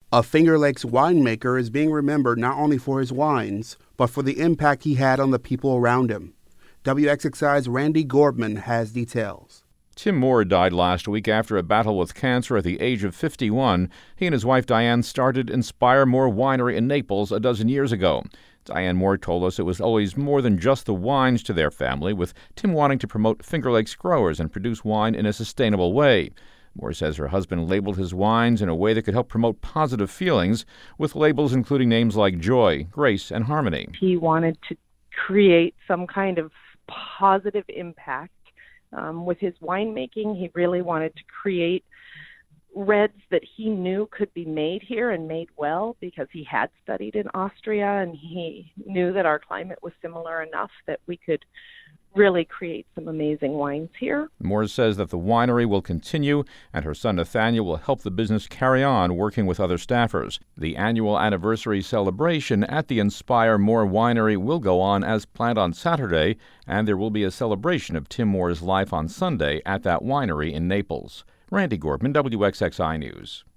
A Finger Lakes winemaker is being remembered not only for his wines, but for the impact he had on the people around him. WXXI's Randy Gordman has details. Tim Moore died last week after a battle with cancer at the age of 51. He and his wife Diane started Inspire Moore Winery in Naples a dozen years ago. Diane Moore told us it was always more than just the wines to their family, with Tim wanting to promote Finger Lakes growers and produce wine in a sustainable way. Moore says her husband labeled his wines in a way that could help promote positive feelings, with labels including names like joy, grace, and harmony. He wanted to create some kind of positive impact. With his winemaking, he really wanted to create reds that he knew could be made here and made well, because he had studied in Austria and he knew that our climate was similar enough that we could really create some amazing wines here. Moore says that the winery will continue and her son Nathaniel will help the business carry on, working with other staffers. The annual anniversary celebration at the Inspire Moore Winery will go on as planned on Saturday, and there will be a celebration of Tim Moore's life on Sunday at that winery in Naples. Randy Gordman, WXXI News.